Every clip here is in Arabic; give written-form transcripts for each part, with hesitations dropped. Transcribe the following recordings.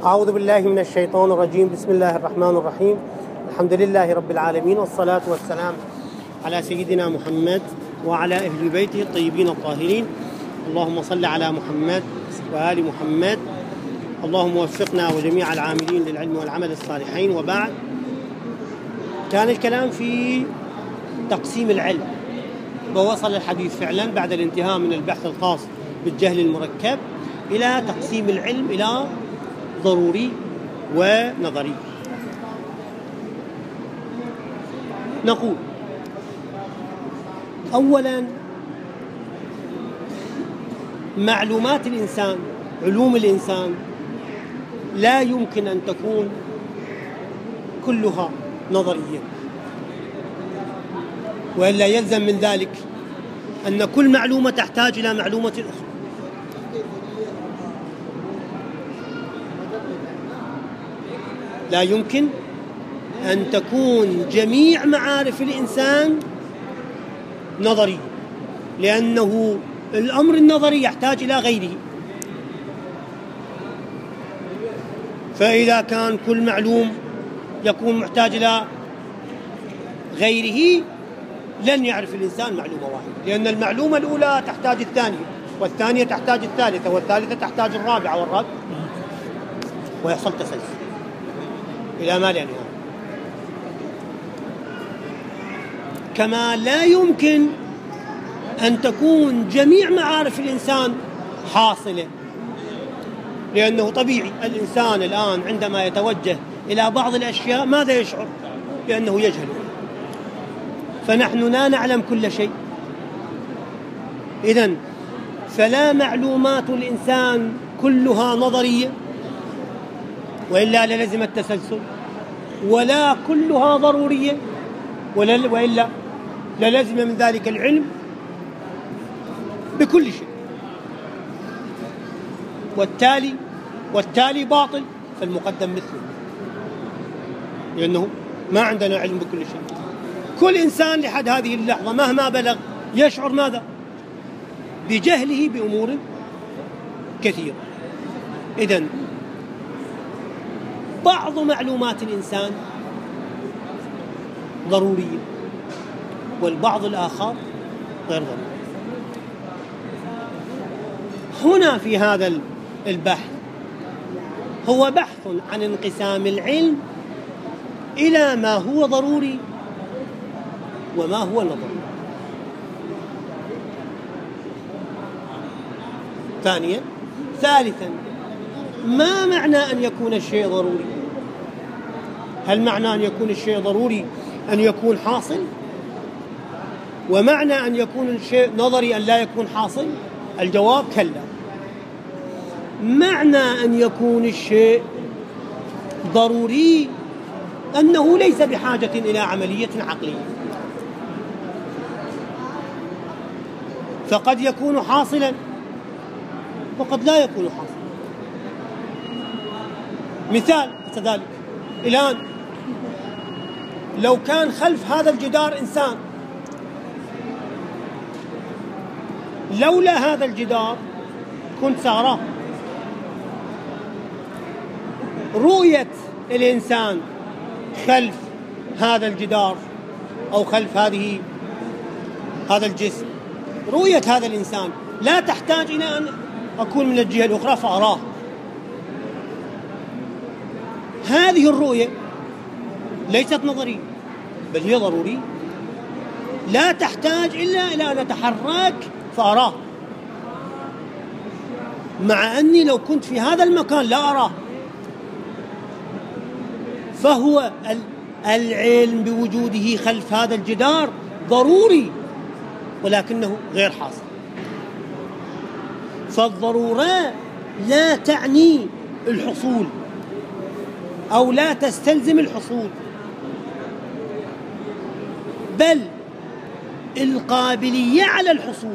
أعوذ بالله من الشيطان الرجيم. بسم الله الرحمن الرحيم. الحمد لله رب العالمين، والصلاة والسلام على سيدنا محمد وعلى أهل بيته الطيبين الطاهرين. اللهم صل على محمد وآل محمد. اللهم وفقنا وجميع العاملين للعلم والعمل الصالحين. وبعد، كان الكلام في تقسيم العلم، ووصل الحديث فعلا بعد الانتهاء من البحث الخاص بالجهل المركب إلى تقسيم العلم إلى ضروري ونظري. نقول أولا، معلومات الإنسان، علوم الإنسان، لا يمكن أن تكون كلها نظرية، وإلا يلزم من ذلك أن كل معلومة تحتاج إلى معلومة أخرى. لا يمكن أن تكون جميع معارف الإنسان نظري، لأنه الأمر النظري يحتاج إلى غيره. فإذا كان كل معلوم يكون محتاج إلى غيره، لن يعرف الإنسان معلومة واحدة، لأن المعلومة الأولى تحتاج الثانية، والثانية تحتاج الثالثة، والثالثة تحتاج الرابعة، والرابعة، ويحصل تسلسل إلى ما لا نهاية. كما لا يمكن أن تكون جميع معارف الإنسان حاصلة، لأنه طبيعي الإنسان الآن عندما يتوجه إلى بعض الأشياء ماذا يشعر؟ لأنه يجهل. فنحن لا نعلم كل شيء. إذن فلا معلومات الإنسان كلها نظرية، وإلا للزم التسلسل، ولا كلها ضرورية، وإلا للزم من ذلك العلم بكل شيء. والتالي باطل، فالمقدم مثله، لأنه ما عندنا علم بكل شيء. كل إنسان لحد هذه اللحظة مهما بلغ يشعر ماذا؟ بجهله بأمور كثيرة. إذن بعض معلومات الإنسان ضرورية، والبعض الآخر غير ضروري. هنا في هذا البحث هو بحث عن انقسام العلم إلى ما هو ضروري وما هو نظري. ثالثا، ما معنى أن يكون الشيء ضروري؟ هل معنى أن يكون الشيء ضروري أن يكون حاصل؟ ومعنى أن يكون الشيء نظري أن لا يكون حاصل؟ الجواب كلا. معنى أن يكون الشيء ضروري أنه ليس بحاجة إلى عملية عقلية، فقد يكون حاصلا وقد لا يكون حاصلا. مثال كذلك، الآن لو كان خلف هذا الجدار إنسان، لولا هذا الجدار كنت سأراه. رؤية الإنسان خلف هذا الجدار أو خلف هذا الجسم، رؤية هذا الإنسان لا تحتاج إلى أن أكون من الجهة الأخرى فأراه. هذه الرؤية ليست نظرية، بل هي ضرورية، لا تحتاج إلا إلى أن أتحرك فأراه، مع أني لو كنت في هذا المكان لا أراه. فهو العلم بوجوده خلف هذا الجدار ضروري، ولكنه غير حاصل. فالضرورة لا تعني الحصول أو لا تستلزم الحصول، بل القابلية على الحصول.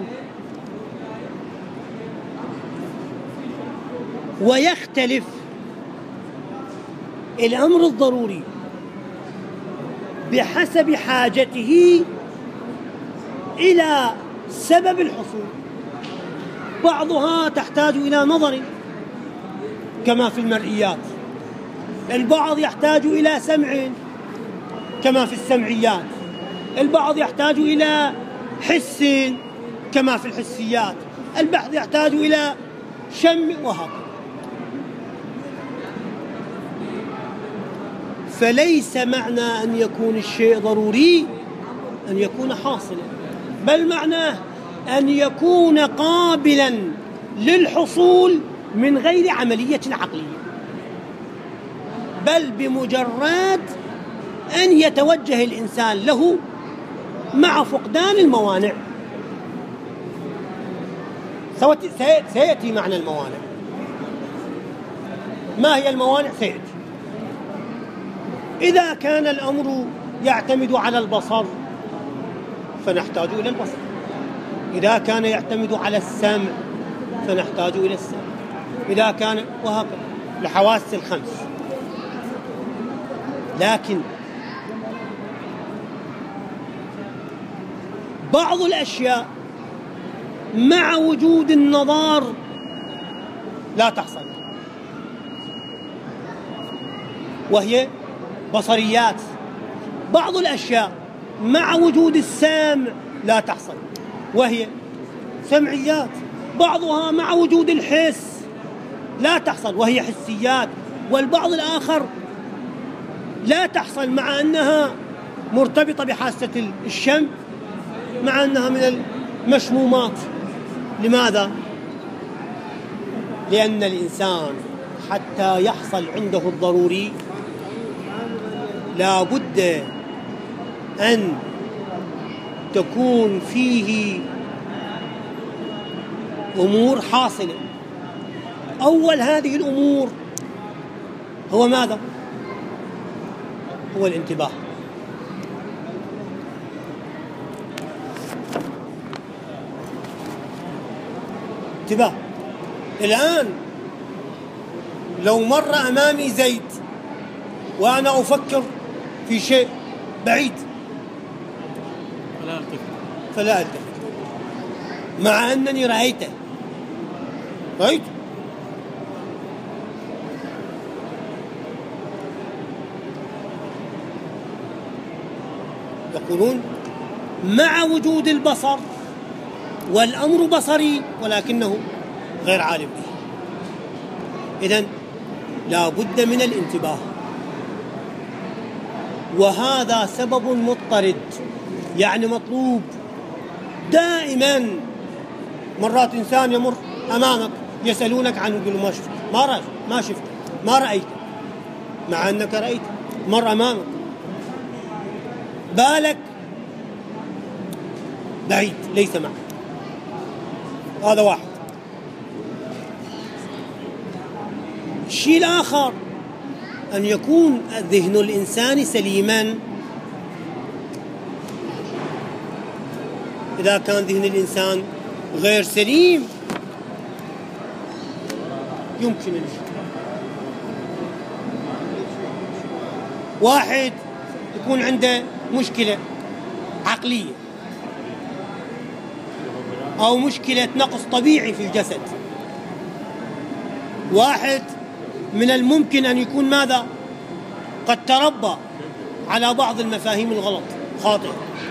ويختلف الأمر الضروري بحسب حاجته إلى سبب الحصول. بعضها تحتاج إلى نظر كما في المرئيات، البعض يحتاج إلى سمع كما في السمعيات، البعض يحتاج إلى حس كما في الحسيات، البعض يحتاج إلى شم وهكذا. فليس معنى أن يكون الشيء ضروري أن يكون حاصلا، بل معناه أن يكون قابلا للحصول من غير عملية عقلية، بل بمجرد أن يتوجه الإنسان له مع فقدان الموانع. سيأتي معنى الموانع. ما هي الموانع؟ سيأتي. إذا كان الأمر يعتمد على البصر فنحتاج إلى البصر، إذا كان يعتمد على السمع فنحتاج إلى السمع، إذا كان وهكذا الحواس الخمس. لكن بعض الأشياء مع وجود النظر لا تحصل، وهي بصريات. بعض الأشياء مع وجود السمع لا تحصل، وهي سمعيات. بعضها مع وجود الحس لا تحصل، وهي حسيات. والبعض الآخر لا تحصل مع أنها مرتبطة بحاسة الشم، مع أنها من المشمومات. لماذا؟ لأن الإنسان حتى يحصل عنده الضروري لا بد أن تكون فيه أمور حاصلة. أول هذه الأمور هو ماذا؟ هو الانتباه. انتباه. الآن لو مر أمامي زيد وأنا أفكر في شيء بعيد فلا ألتفت مع أنني رأيته. يقولون مع وجود البصر والأمر بصري ولكنه غير عالم به. إذن لا بد من الانتباه، وهذا سبب مضطرد، يعني مطلوب دائما. مرات إنسان يمر أمامك يسألونك عنه، يقول ما شفت، ما شفت، ما رأيت، مع أنك رأيت، مر أمامك، بالك بعيد ليس معك. هذا واحد. الشيء الآخر أن يكون ذهن الإنسان سليما. إذا كان ذهن الإنسان غير سليم يمكن واحد يكون عنده مشكلة عقلية أو مشكلة نقص طبيعي في الجسد. واحد من الممكن أن يكون ماذا؟ قد تربى على بعض المفاهيم الغلط خاطئة.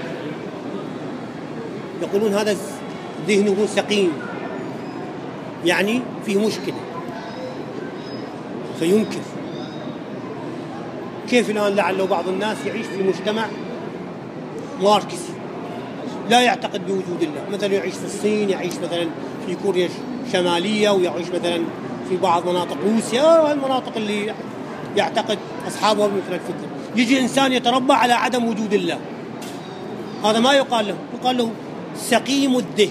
يقولون هذا ذهنه سقيم، يعني فيه مشكلة فينكر. كيف الآن لعله بعض الناس يعيش في مجتمع ماركسي لا يعتقد بوجود الله، مثلا يعيش في الصين، يعيش مثلا في كوريا الشمالية، ويعيش مثلا في بعض مناطق روسيا والمناطق اللي يعتقد أصحابها مثل الفكر. يجي إنسان يتربى على عدم وجود الله، هذا ما يقال له، يقال له سقيم الذهن.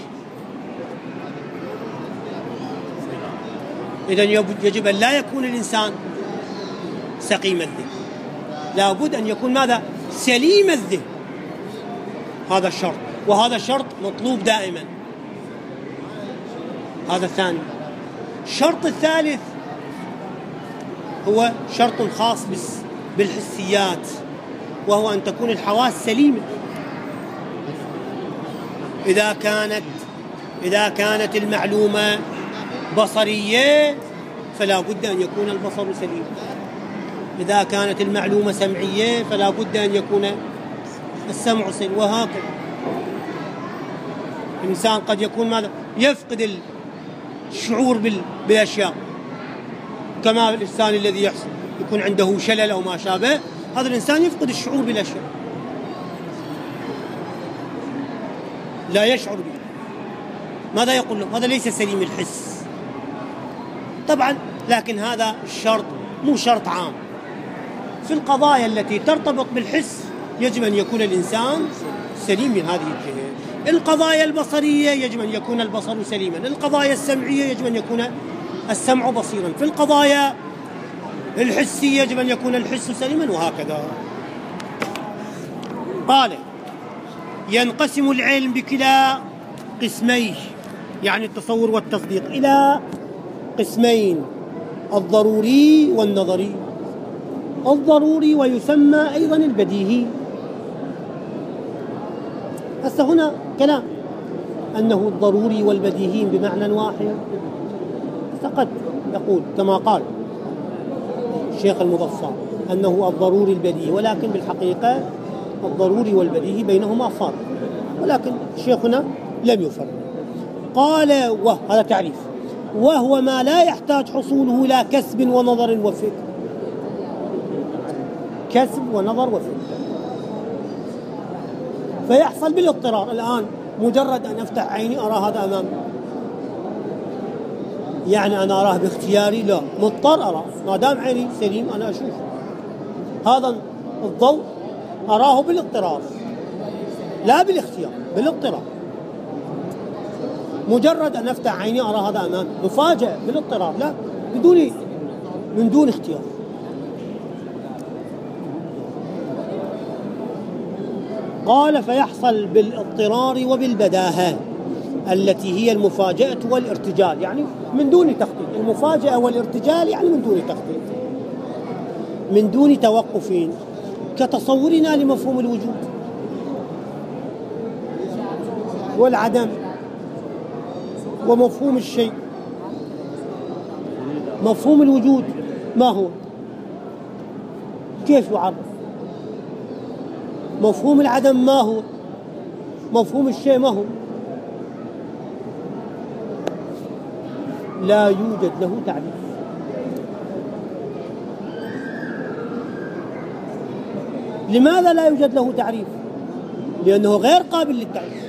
إذن يجب أن لا يكون الإنسان سقيم الذهن، لا بد أن يكون ماذا؟ سليم الذهن. هذا الشرط، وهذا الشرط مطلوب دائما. هذا الثاني. الشرط الثالث هو شرط خاص بالحسيات، وهو أن تكون الحواس سليمة. إذا كانت المعلومة بصرية فلا بد أن يكون البصر سليما. إذا كانت المعلومة سمعية فلا بد أن يكون السمع سليم، وهكذا. الإنسان قد يكون ماذا؟ يفقد الشعور بالأشياء، كما الإنسان الذي يحصل يكون عنده شلل أو ما شابه، هذا الإنسان يفقد الشعور بالأشياء، لا يشعر بها. ماذا يقول له؟ هذا ليس سليم الحس طبعا، لكن هذا الشرط مو شرط عام. في القضايا التي ترتبط بالحس يجب أن يكون الإنسان سليم من هذه الجهة. القضايا البصرية يجب أن يكون البصر سليما، القضايا السمعية يجب أن يكون السمع بصيرا، في القضايا الحسية يجب أن يكون الحس سليما، وهكذا. قال: ينقسم العلم بكلا قسميه، يعني التصور والتصديق، إلى قسمين: الضروري والنظري. الضروري ويسمى أيضا البديهي. هسه هنا كلام أنه الضروري والبديهي بمعنى واحد، فقد يقول كما قال الشيخ المظفر أنه الضروري البديهي، ولكن بالحقيقة الضروري والبديهي بينهما فرق، ولكن شيخنا لم يفرق. قال: وهذا تعريف: وهو ما لا يحتاج حصوله إلى كسب ونظر وفكر. كسب ونظر وفكر، فيحصل بالاضطرار. الآن مجرد أن أفتح عيني أرى هذا أمامي، يعني أنا أراه باختياري؟ لا، مضطر أراه، ما دام عيني سليم أنا أشوف هذا الضوء، أراه بالاضطرار لا بالاختيار، بالاضطرار. مجرد أن أفتح عيني أرى هذا أمامي، مفاجأة بالاضطرار، لا من دون اختيار. قال: فيحصل بالاضطرار وبالبداهة التي هي المفاجأة والارتجال، يعني من دون تخطيط. المفاجأة والارتجال يعني من دون تخطيط، من دون توقف، كتصورنا لمفهوم الوجود والعدم ومفهوم الشيء. مفهوم الوجود ما هو؟ كيف يعرف؟ مفهوم العدم ما هو؟ مفهوم الشيء ما هو؟ لا يوجد له تعريف. لماذا لا يوجد له تعريف؟ لأنه غير قابل للتعريف.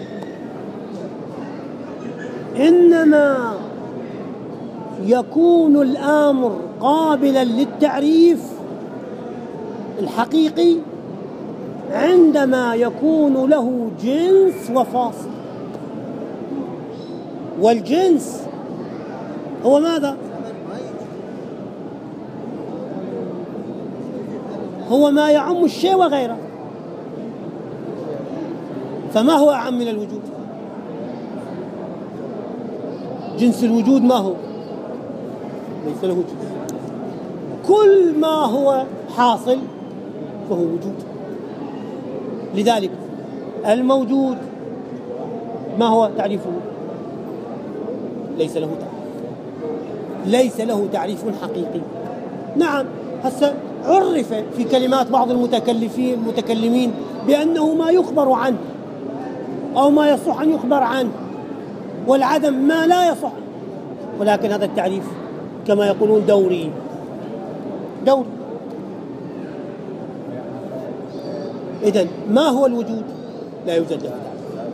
إنما يكون الأمر قابلا للتعريف الحقيقي عندما يكون له جنس وفاصل. والجنس هو ماذا؟ هو ما يعم الشيء وغيره. فما هو أعم من الوجود؟ جنس الوجود ما هو؟ ليس له جنس. كل ما هو حاصل فهو وجود. لذلك الموجود ما هو تعريفه؟ ليس له تعريف، ليس له تعريف حقيقي. نعم، هسه عرف في كلمات بعض المتكلمين بأنه ما يخبر عنه أو ما يصح أن يخبر عنه، والعدم ما لا يصح، ولكن هذا التعريف كما يقولون دوري. إذن ما هو الوجود؟ لا يوجد له تعريف.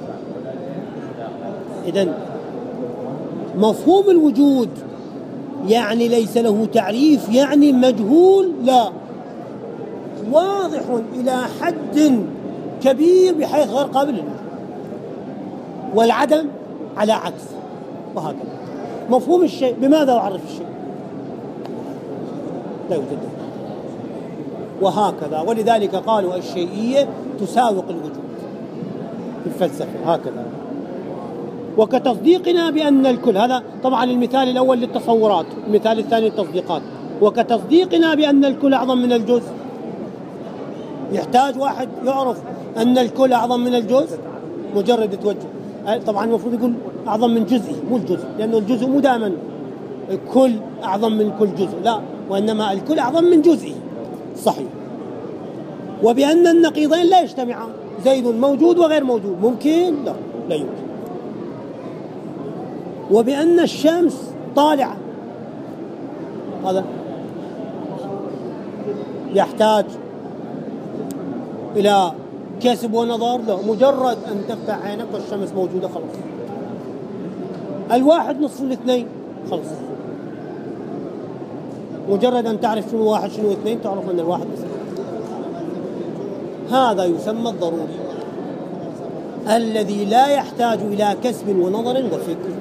إذن مفهوم الوجود يعني ليس له تعريف، يعني مجهول، لا، واضح إلى حد كبير بحيث غير قابل للوجود. والعدم على عكس، وهكذا. مفهوم الشيء بماذا أعرف الشيء؟ لا يوجد له، وهكذا. ولذلك قالوا الشيئية تساوق الوجود في الفلسفة، هكذا. وكتصديقنا بأن الكل، هذا طبعا المثال الأول للتصورات، المثال الثاني للتصديقات. وكتصديقنا بأن الكل أعظم من الجزء. يحتاج واحد يعرف أن الكل أعظم من الجزء، مجرد توجه. طبعا المفروض يقول أعظم من جزئي، مو الجزء، لأنه الجزء مو دائما الكل أعظم من كل جزء، لا، وإنما الكل أعظم من جزئي. صحيح، وبأن النقيضين لا يجتمعان، زيد موجود وغير موجود، ممكن؟ لا، لا يمكن. وبأن الشمس طالعة، هذا يحتاج إلى كسب ونظر؟ لا، مجرد أن تفتح عينك والشمس موجودة خلاص. الواحد نصف الاثنين خلاص، مجرد أن تعرف شنو واحد شنو اثنين تعرف أن الواحد نصف. هذا يسمى الضروري الذي لا يحتاج إلى كسب ونظر وفكر.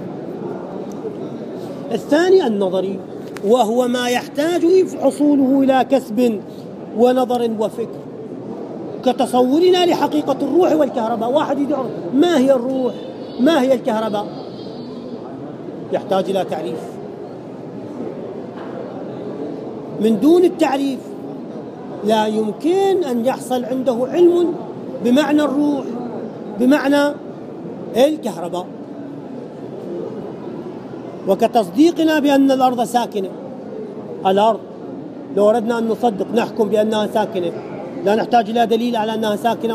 الثاني النظري، وهو ما يحتاج حصوله إلى كسب ونظر وفكر، كتصورنا لحقيقة الروح والكهرباء. واحد يدعو ما هي الروح؟ ما هي الكهرباء؟ يحتاج إلى تعريف. من دون التعريف لا يمكن أن يحصل عنده علم بمعنى الروح، بمعنى الكهرباء. وكتصديقنا بأن الأرض ساكنة، الأرض لو أردنا أن نصدق نحكم بأنها ساكنة، لا نحتاج إلى دليل على أنها ساكنة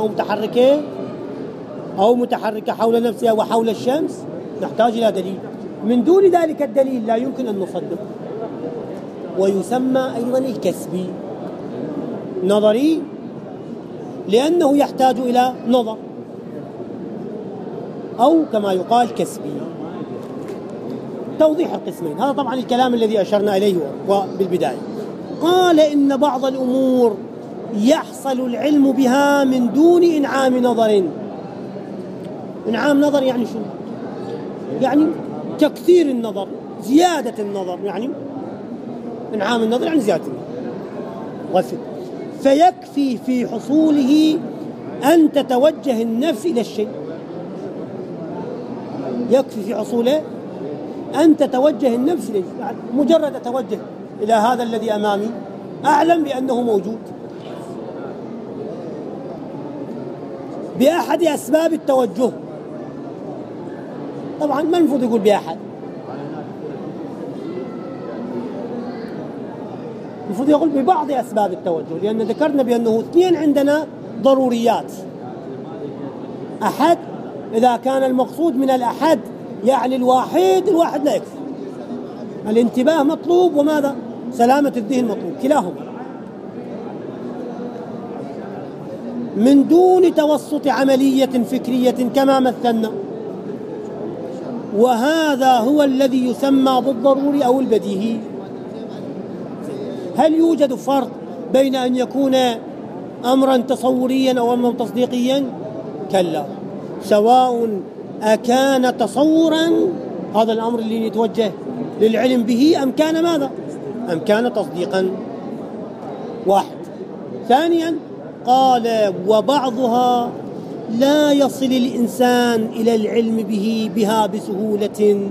أو متحركة حول نفسها وحول الشمس، نحتاج إلى دليل. من دون ذلك الدليل لا يمكن أن نصدق. ويسمى أيضا الكسبي نظري، لأنه يحتاج إلى نظر، أو كما يقال كسبي. توضيح القسمين، هذا طبعا الكلام الذي أشرنا إليه بالبداية. قال إن بعض الأمور يحصل العلم بها من دون إنعام نظر. إنعام نظر يعني شنو؟ يعني تكثير النظر، زيادة النظر، يعني إنعام النظر يعني زيادة النظر. فيكفي في حصوله أن تتوجه النفس إلى الشيء، يكفي في حصوله أن تتوجه النفس إليه، يعني مجرد أتوجه إلى هذا الذي أمامي أعلم بأنه موجود. بأحد أسباب التوجه، طبعا ما المفروض يقول بأحد، المفروض يقول ببعض أسباب التوجه، لأن ذكرنا بأنه اثنين عندنا ضروريات. أحد، إذا كان المقصود من الأحد يعني الواحد لا يكفي، الانتباه مطلوب، وماذا؟ سلامة الذهن مطلوب، كلاهما. من دون توسط عملية فكرية كما مثلنا، وهذا هو الذي يسمى بالضروري أو البديهي. هل يوجد فرق بين أن يكون أمرا تصوريا أو أمرا تصديقيا؟ كلا، سواء أكان تصورا هذا الأمر اللي يتوجه للعلم به، أم كان ماذا؟ أم كان تصديقا. واحد. ثانيا قال وبعضها لا يصل الإنسان إلى العلم بها بسهولة.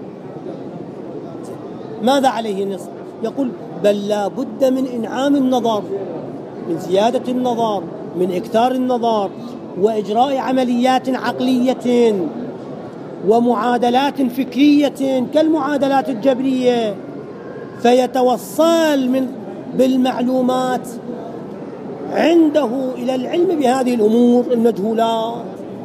ماذا عليه النص؟ يقول بل لا بد من إنعام النظر، من زيادة النظر، من إكثار النظر، وإجراء عمليات عقلية ومعادلات فكرية كالمعادلات الجبرية، فيتوصل بالمعلومات عنده إلى العلم بهذه الأمور المجهولات.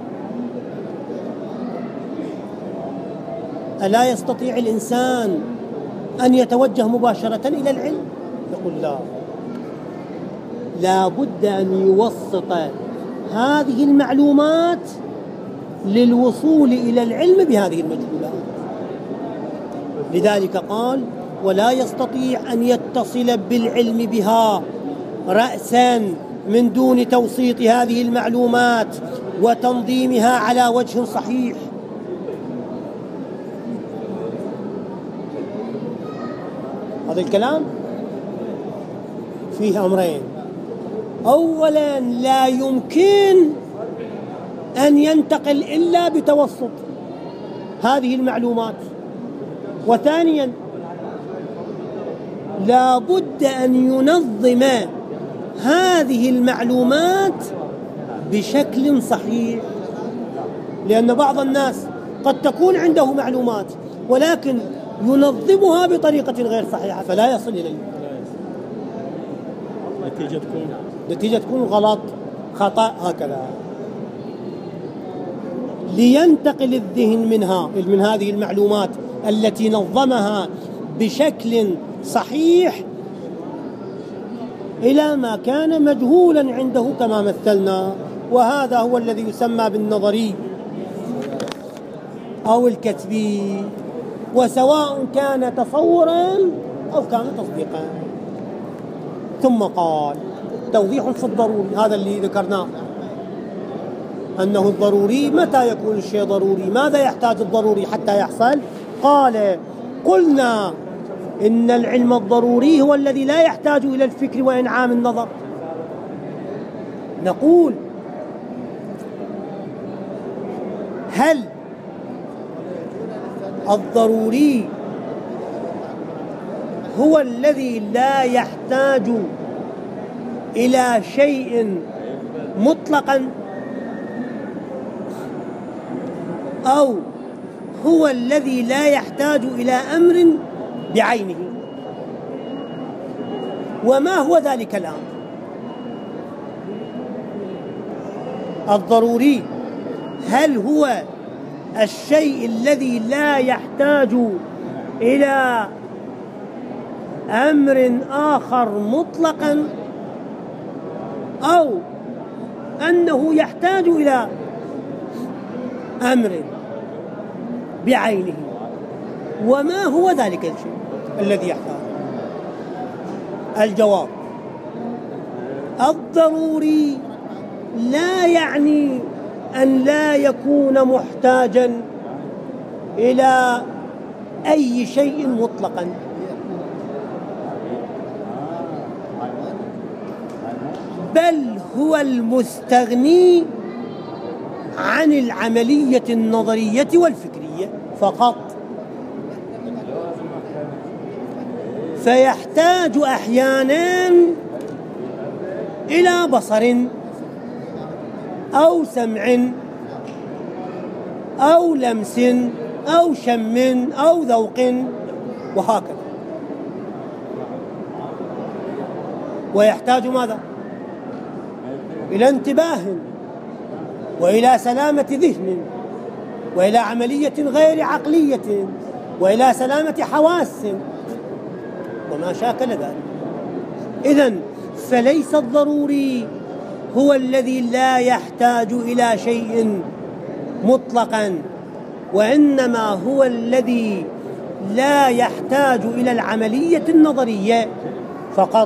ألا يستطيع الإنسان أن يتوجه مباشرة إلى العلم؟ يقول لا بد أن يوسط هذه المعلومات للوصول إلى العلم بهذه المجهولات. لذلك قال ولا يستطيع أن يتصل بالعلم بها رأسا من دون توسيط هذه المعلومات وتنظيمها على وجه صحيح. هذا الكلام فيه أمرين: أولا لا يمكن أن ينتقل إلا بتوسط هذه المعلومات، وثانيا لا بد أن ينظم هذه المعلومات بشكل صحيح، لأن بعض الناس قد تكون عنده معلومات ولكن ينظمها بطريقة غير صحيحة فلا يصل إليه. النتيجة تكون غلط، خطأ، هكذا. لينتقل الذهن من هذه المعلومات التي نظمها بشكل صحيح إلى ما كان مجهولا عنده كما مثلنا، وهذا هو الذي يسمى بالنظري أو الكتبي، وسواء كان تصورا أو كان تصديقا. ثم قال توضيح في الضروري، هذا اللي ذكرناه، أنه الضروري متى يكون الشيء ضروري؟ ماذا يحتاج الضروري حتى يحصل؟ قال قلنا إن العلم الضروري هو الذي لا يحتاج إلى الفكر وإنعام النظر. نقول هل الضروري هو الذي لا يحتاج إلى شيء مطلقا، أو هو الذي لا يحتاج إلى أمر بعينه؟ وما هو ذلك الأمر؟ الضروري هل هو الشيء الذي لا يحتاج إلى أمر آخر مطلقا، أو أنه يحتاج إلى أمر بعينه؟ وما هو ذلك الشيء الذي يحتاج؟ الجواب: الضروري لا يعني أن لا يكون محتاجا إلى أي شيء مطلقا، بل هو المستغني عن العملية النظرية والفكرية فقط، فيحتاج أحيانا إلى بصر أو سمع أو لمس أو شم أو ذوق وهكذا. ويحتاج ماذا؟ إلى انتباه وإلى سلامة ذهن وإلى عملية غير عقلية وإلى سلامة حواس وما شاكل ذلك. إذن فليس الضروري هو الذي لا يحتاج إلى شيء مطلقا، وإنما هو الذي لا يحتاج إلى العملية النظرية فقط.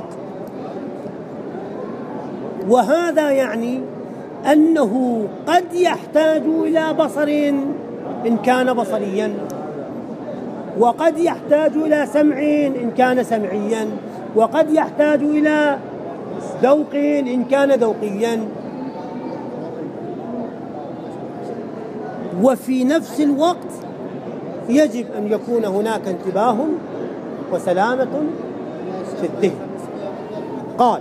وهذا يعني أنه قد يحتاج إلى بصر إن كان بصريا، وقد يحتاج إلى سمع إن كان سمعيا، وقد يحتاج إلى ذوق إن كان ذوقيا، وفي نفس الوقت يجب أن يكون هناك انتباه وسلامة في الذهن. قال: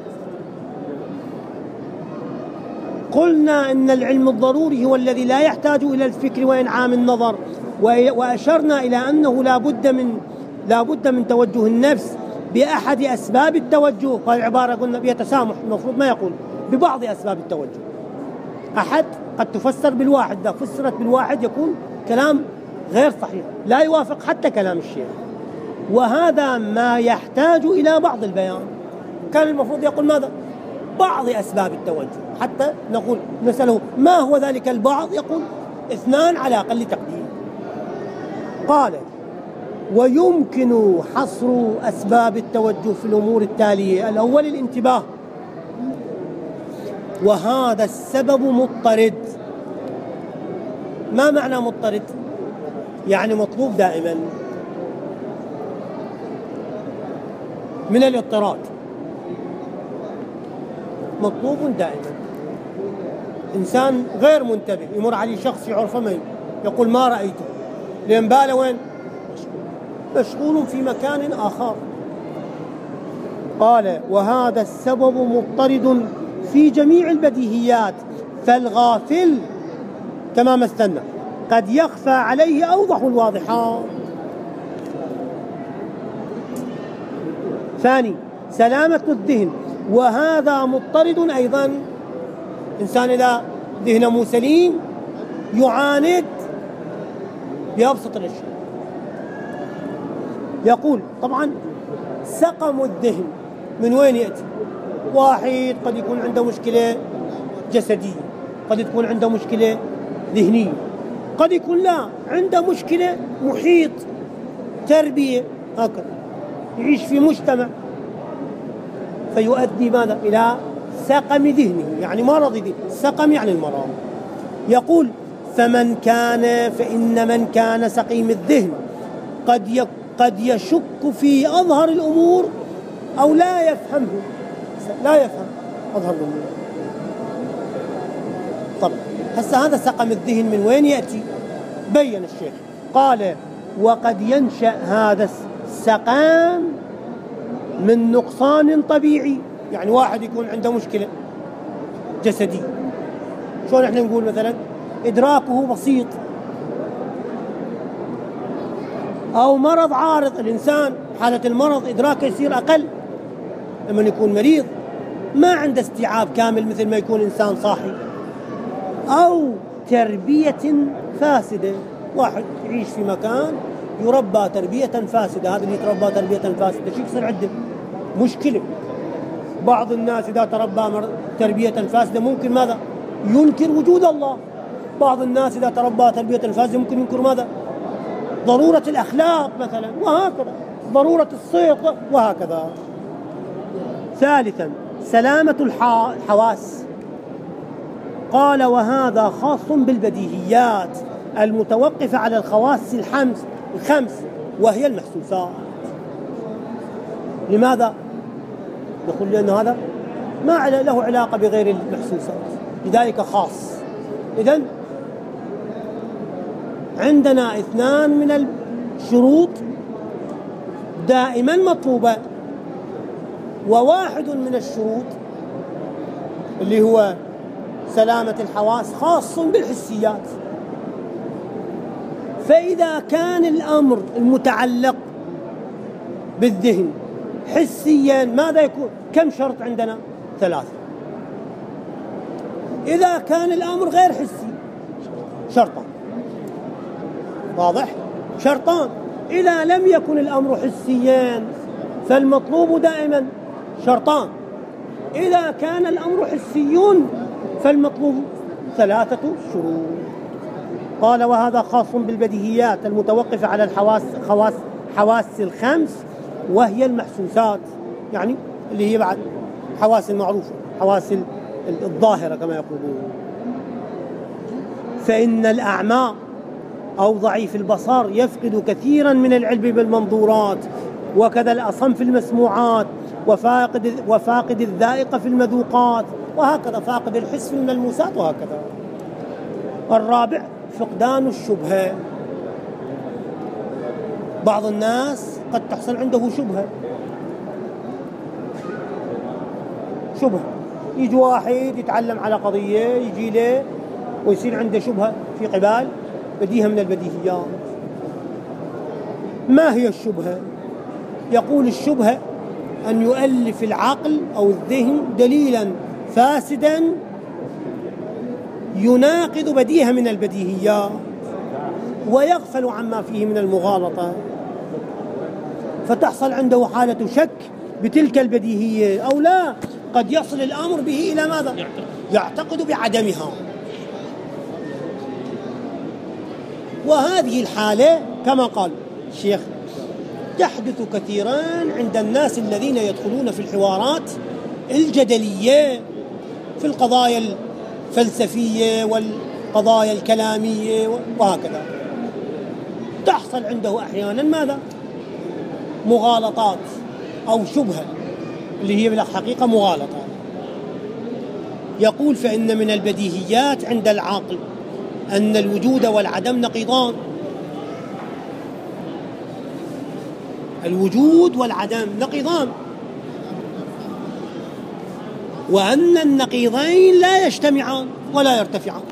قلنا إن العلم الضروري هو الذي لا يحتاج إلى الفكر وإنعام النظر، وأشرنا إلى أنه لا بد من توجه النفس بأحد أسباب التوجه. هاي عبارة قلنا بها تسامح، المفروض ما يقول ببعض أسباب التوجه. أحد قد تفسر بالواحد، إذا فسرت بالواحد يكون كلام غير صحيح، لا يوافق حتى كلام الشيخ، وهذا ما يحتاج إلى بعض البيان. كان المفروض يقول ماذا؟ بعض أسباب التوجه، حتى نقول نسأله ما هو ذلك البعض، يقول 2 على أقل تقدير. قال: ويمكن حصر أسباب التوجه في الأمور التالية. الأول الانتباه، وهذا السبب مضطرد. ما معنى مضطرد؟ يعني مطلوب دائما، من الاضطراد، مطلوب دائما. إنسان غير منتبه يمر عليه شخص يعرفه ما يقول ما رأيته، لأن باله وين؟ مشغول في مكان آخر. قال: وهذا السبب مضطرد في جميع البديهيات، فالغافل كما مثلنا قد يخفى عليه أوضح الواضحات. ثاني، سلامة الذهن، وهذا مضطرد أيضا. إنسان إذا ذهنه مو سليم يعاند بأبسط الأشياء. يقول طبعا سقم الذهن من وين يأتي؟ واحد قد يكون عنده مشكلة جسدية، قد تكون عنده مشكلة ذهنية، قد يكون لا عنده مشكلة محيط تربية، هكذا يعيش في مجتمع فيؤدي ماذا؟ إلى سقم ذهنه، يعني مرض ذهنه. سقم يعني المرض. يقول فإن من كان سقيم الذهن قد يشك في أظهر الأمور أو لا يفهم أظهر الأمور. طب هسه هذا سقم الذهن من وين يأتي؟ بين الشيخ قال وقد ينشأ هذا السقام من نقصان طبيعي. يعني واحد يكون عنده مشكلة جسدية، شلون احنا نقول مثلا إدراكه بسيط، أو مرض عارض. الإنسان حالة المرض إدراكه يصير أقل. لما يكون مريض ما عنده استيعاب كامل مثل ما يكون إنسان صاحي. أو تربية فاسدة، واحد يعيش في مكان يربى تربية فاسدة، هذا اللي يتربى تربية فاسدة شو يصير عنده؟ مشكلة. بعض الناس إذا تربى تربية فاسدة ممكن ماذا؟ ينكر وجود الله. بعض الناس إذا تربى تربية فاسدة ممكن ينكر ماذا؟ ضرورة الأخلاق مثلا، وهكذا ضرورة الصدق وهكذا. ثالثا سلامة الحواس. قال وهذا خاص بالبديهيات المتوقفة على الخواص الخمس وهي المحسوسات. لماذا؟ يقول لأن هذا ما له علاقة بغير المحسوسات، لذلك خاص. إذن عندنا 2 من الشروط دائما مطلوبة، وواحد من الشروط اللي هو سلامة الحواس خاص بالحسيات. فإذا كان الأمر المتعلق بالذهن حسيا ماذا يكون؟ كم شرط عندنا؟ 3. إذا كان الأمر غير حسي شرطان. واضح؟ شرطان. إذا لم يكن الأمر حسيا فالمطلوب دائما شرطان. إذا كان الأمر حسي فالمطلوب 3 شروط. قال وهذا خاص بالبديهيات المتوقفة على حواس الخمس وهي المحسوسات، يعني اللي هي بعد حواس المعروفة، حواس الظاهرة كما يقولون. فإن الأعمى أو ضعيف البصر يفقد كثيرا من العلم بالمنظورات، وكذا الأصم في المسموعات، وفاقد الذائقة في المذوقات، وهكذا فاقد الحس في الملموسات وهكذا. الرابع فقدان الشبهة. بعض الناس قد تحصل عنده شبهة، يجي واحد يتعلم على قضية يجي له ويصير عنده شبهة في قبال بديهة من البديهيات. ما هي الشبهة؟ يقول الشبهة أن يؤلف العقل أو الذهن دليلا فاسدا يناقض بديهة من البديهيات ويغفل عما فيه من المغالطة، فتحصل عنده حالة شك بتلك البديهية أو لا، قد يصل الأمر به إلى ماذا؟ يعتقد بعدمها. وهذه الحالة كما قال الشيخ تحدث كثيرا عند الناس الذين يدخلون في الحوارات الجدلية في القضايا الفلسفية والقضايا الكلامية وهكذا. تحصل عنده أحيانا ماذا؟ مغالطات أو شبهة اللي هي بالحقيقة مغالطة. يقول فإن من البديهيات عند العاقل أن الوجود والعدم نقيضان. الوجود والعدم نقيضان، وأن النقيضين لا يجتمعان ولا يرتفعان.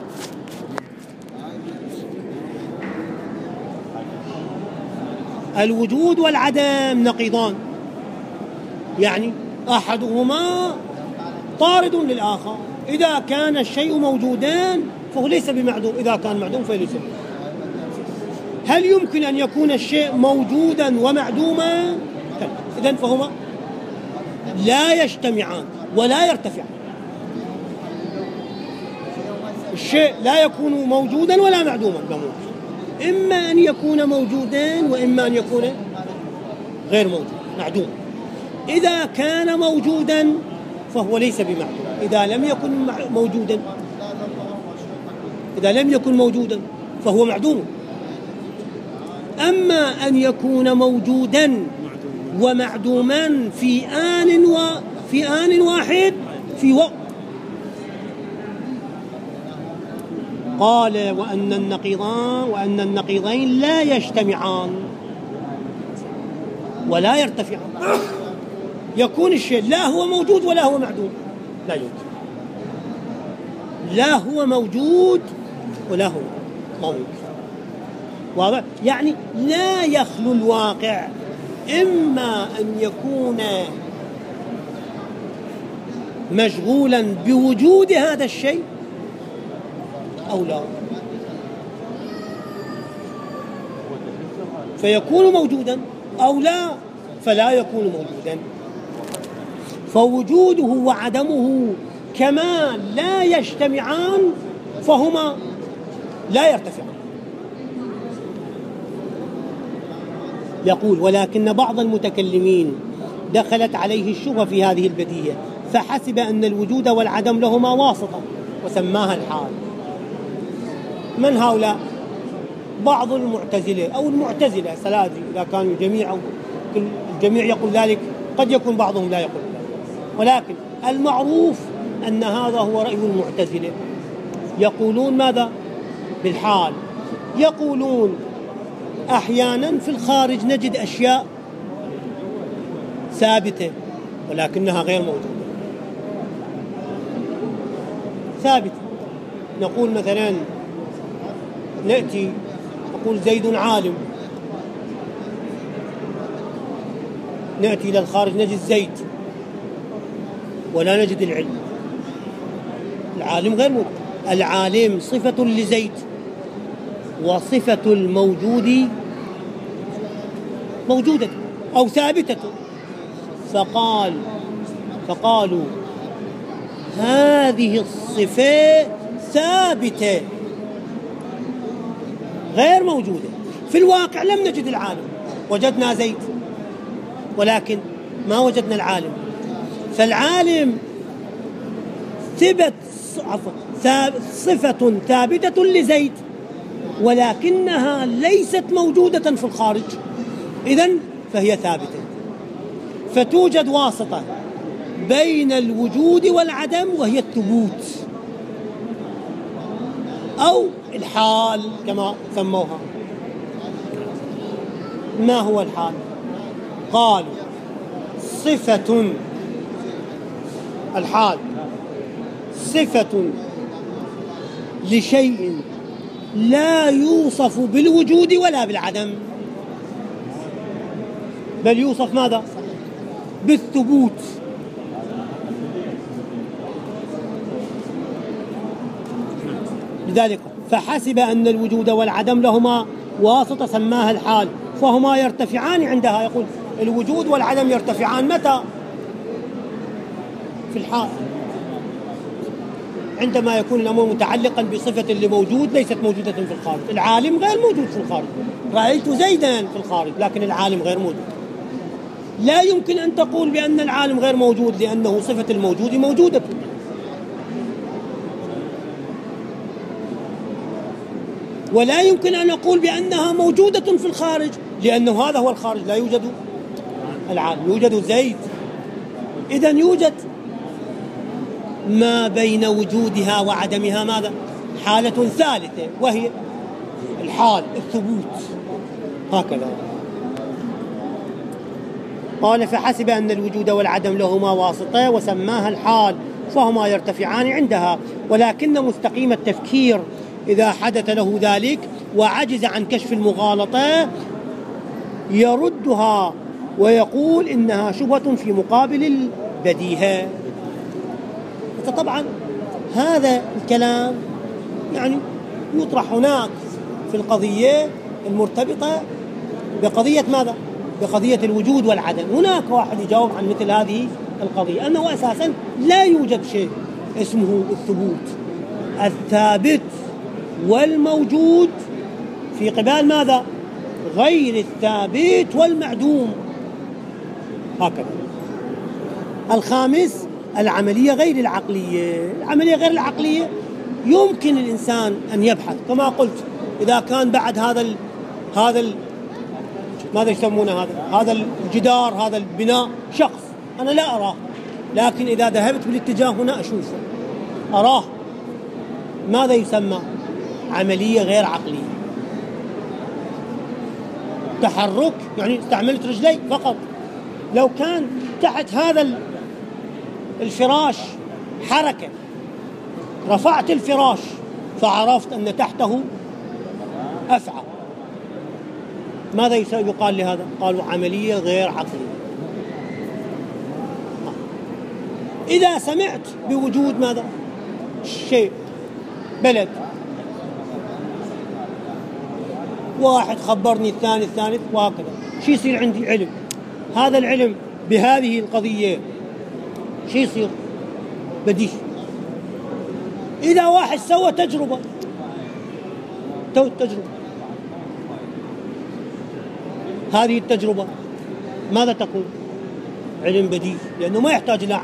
الوجود والعدم نقيضان، يعني أحدهما طارد للآخر. إذا كان الشيء موجودان فهو ليس بمعدوم، إذا كان معدوم فليس بمعدوم. هل يمكن أن يكون الشيء موجودا ومعدوما؟ إذن فهما لا يجتمعان ولا يرتفعان. الشيء لا يكون موجودا ولا معدوما، إما أن يكون موجودان وإما أن يكون غير موجود معدوم. إذا كان موجودا فهو ليس بمعدوم، إذا لم يكن موجودا فهو معدوم. أما أن يكون موجودا ومعدوما في آن واحد في وقت. قال وأن النقيضين لا يجتمعان ولا يرتفعان. يكون الشيء لا هو موجود ولا هو معدوم، لا يوجد. لا هو موجود ولا هو موجود، واضح؟ يعني لا يخلو الواقع إما أن يكون مشغولا بوجود هذا الشيء أو لا، فيكون موجودا، أو لا فلا يكون موجودا. فوجوده وعدمه كما لا يجتمعان فهما لا يرتفعان. يقول ولكن بعض المتكلمين دخلت عليه الشبهة في هذه البديهة فحسب أن الوجود والعدم لهما واسطة وسماها الحال. من هؤلاء؟ بعض المعتزلة أو المعتزلة ثلاثة، إذا كانوا الجميع يقول ذلك، قد يكون بعضهم لا يقول ذلك، ولكن المعروف أن هذا هو رأي المعتزلة. يقولون ماذا؟ بالحال. يقولون أحيانا في الخارج نجد أشياء ثابتة ولكنها غير موجودة. ثابتة، نقول مثلا نقول زيد عالم، نأتي إلى الخارج نجد زيد ولا نجد العلم. العالم غير موجود. العالم صفة لزيد وصفة الموجود موجودة أو ثابتة. فقالوا هذه الصفة ثابتة غير موجودة. في الواقع لم نجد العالم، وجدنا زيد ولكن ما وجدنا العالم. فالعالم صفة ثابتة لزيد ولكنها ليست موجودة في الخارج، إذن فهي ثابتة. فتوجد واسطة بين الوجود والعدم وهي الثبوت أو الحال كما سموها. ما هو الحال؟ قالوا صفة الحال صفة لشيء لا يوصف بالوجود ولا بالعدم، بل يوصف ماذا؟ بالثبوت. لذلك فحسب أن الوجود والعدم لهما واسطة سماها الحال فهما يرتفعان عندها. يقول الوجود والعدم يرتفعان متى؟ في الحال، عندما يكون الأمر متعلقا بصفة اللي موجود ليست موجودة في الخارج. العالم غير موجود في الخارج، رأيت زيدا في الخارج لكن العالم غير موجود. لا يمكن أن تقول بأن العالم غير موجود لأنه صفة الموجود موجودة. ولا يمكن أن أقول بأنها موجودة في الخارج لأنه هذا هو الخارج، لا يوجد العالم، يوجد زيد. إذن يوجد ما بين وجودها وعدمها ماذا؟ حالة ثالثة وهي الحال، الثبوت. هكذا قال فحسب أن الوجود والعدم لهما واسطة وسماها الحال فهما يرتفعان عندها. ولكن مستقيم التفكير إذا حدث له ذلك وعجز عن كشف المغالطة يردها ويقول إنها شبهة في مقابل بديهة. فطبعا هذا الكلام يعني يطرح هناك في القضية المرتبطة بقضية ماذا؟ بقضية الوجود والعدم. هناك واحد يجاوب عن مثل هذه القضية أنه أساسا لا يوجد شيء اسمه الثبوت، الثابت والموجود في قبال ماذا؟ غير الثابت والمعدوم. هكذا. الخامس العملية غير العقلية. العملية غير العقلية يمكن الإنسان أن يبحث كما قلت، إذا كان بعد هذا ماذا يسمونه هذا الجدار، هذا البناء شخص أنا لا أراه، لكن إذا ذهبت بالاتجاه هنا أشوفه أراه. ماذا يسمى؟ عملية غير عقلية. تحرك يعني استعملت رجلي فقط. لو كان تحت هذا الفراش حركة، رفعت الفراش فعرفت أن تحته أفعى، ماذا يقال لهذا؟ قالوا عملية غير عقلية. إذا سمعت بوجود ماذا؟ شيء، بلد، واحد خبرني الثاني الثالث وهكذا، شو يصير عندي؟ علم. هذا العلم بهذه القضية شو يصير؟ بديهي. إذا واحد سوى تجربة هذه التجربة ماذا تكون؟ علم بديهي، لأنه ما يحتاج إلى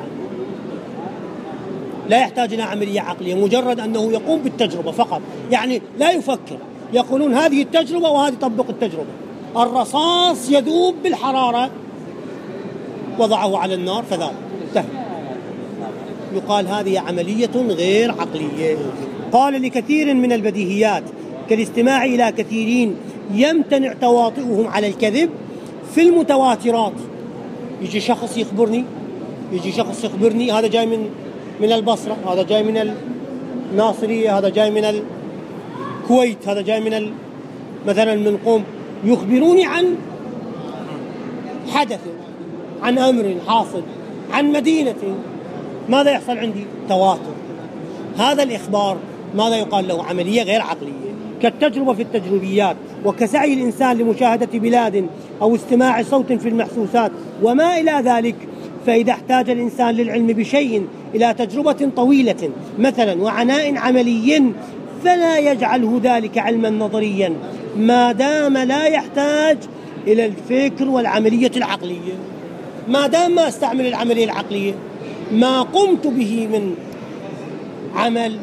لا يحتاج إلى عملية عقلية، مجرد أنه يقوم بالتجربة فقط، يعني لا يفكر. يقولون هذه التجربة وهذه طبق التجربة. الرصاص يذوب بالحرارة، وضعه على النار فذاب، انتهى. يقال هذه عملية غير عقلية. قال لكثير من البديهيات كالاستماع إلى كثيرين يمتنع تواطؤهم على الكذب في المتواترات. يجي شخص يخبرني هذا جاي من البصرة، هذا جاي من الناصرية، هذا جاي من الكويت، هذا جاي من مثلا من قم، يخبروني عن حدث، عن أمر حاصل، عن مدينة. ماذا يحصل عندي؟ تواتر. هذا الإخبار ماذا يقال له؟ عملية غير عقلية. كالتجربة في التجربيات، وكسعي الإنسان لمشاهدة بلاد أو استماع صوت في المحسوسات وما إلى ذلك. فإذا احتاج الإنسان للعلم بشيء إلى تجربة طويلة مثلا وعناء عملي، فلا يجعله ذلك علما نظريا ما دام لا يحتاج إلى الفكر والعملية العقلية. ما دام ما استعمل العملية العقلية، ما قمت به من عمل،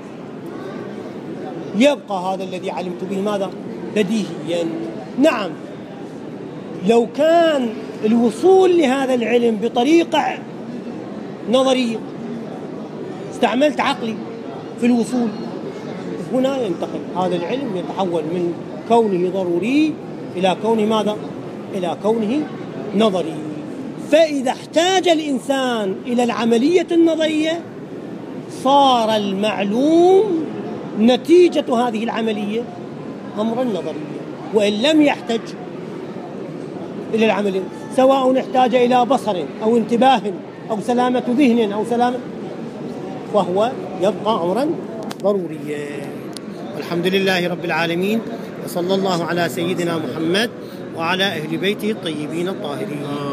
يبقى هذا الذي علمت به ماذا؟ بديهيا. نعم، لو كان الوصول لهذا العلم بطريقة نظرية، استعملت عقلي في الوصول، هنا ينتقل هذا العلم، يتحول من كونه ضروري إلى كونه ماذا؟ إلى كونه نظري. فإذا احتاج الإنسان إلى العملية النظرية، صار المعلوم نتيجة هذه العملية أمرا نظريا. وإن لم يحتج إلى العملية، سواء احتاج إلى بصر أو انتباه أو سلامة ذهن أو سلامة، فهو يبقى أمرا ضروريا. الحمد لله رب العالمين، وصلى الله على سيدنا محمد وعلى أهل بيته الطيبين الطاهرين.